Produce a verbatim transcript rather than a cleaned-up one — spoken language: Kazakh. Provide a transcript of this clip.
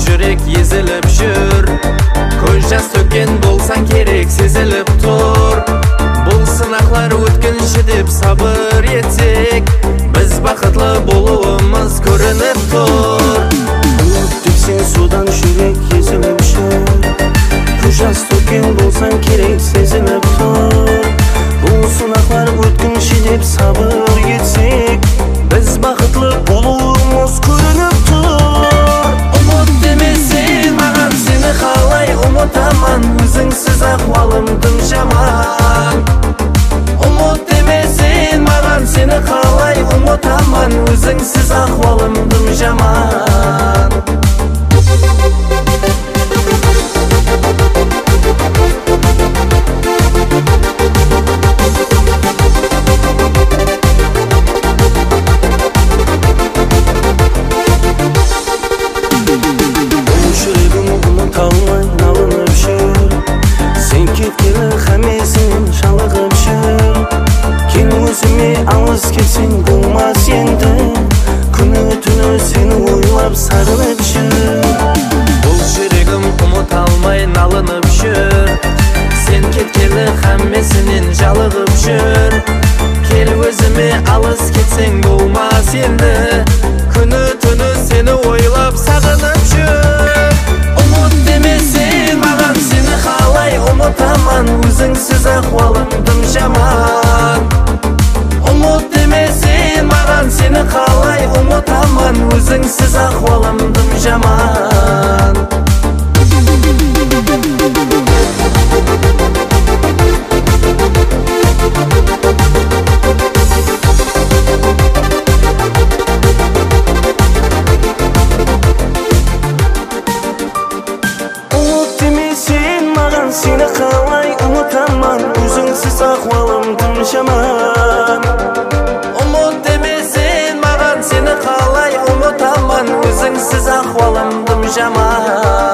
жүрек езіліп жүр. Көз жас төккен болсаң керек, сезіліп тұр. Бұл сынақлар өткінші деп сабыр етсек, біз бақытлы болуымыз көрініп тұр. Өттік сен судан жүрек езіліп жүр. Көз жас төккен болсаң керек, сезіліп тұр. Бұл сынақлар өткінші деп сабыр етсек, біз бақытлы болуымыз көрініп тұр. Ұмыт демесең маған, сені қалай ұмытаман, өзіңсіз ахуалым тым жаман. Ұмыт демесең маған, сені қалай ұмытаман, өзіңсіз ахуалым тым жаман. Қалмай налынып жүр, сен кеткелі хамесін жалығып жүр. Кел өзіме алыс кетсең болмас енді, күні түні сені ойлап сарылып жүр. Бұл жүрегім ұмыта алмай налынып жүр, сен кеткелі хамесінен жалығып жүр. Кел өзіме алыс кетсең болмас енді, күні түні сені ойлап сағынып жүр. Ұмыт демесең маған, сені қалай ұмытаман, өзіңсіз ахуалым тым жаман. Ұмыт демесең маған, сені қалай ұмытаман, өзіңсіз ахуалым тым жаман. Seni қалай ұмытаман, өзіңсіз ахуалым тым жаман. Ұмыт демесең маған, сені қалай ұмытаман, өзіңсіз ахуалым тым жаман.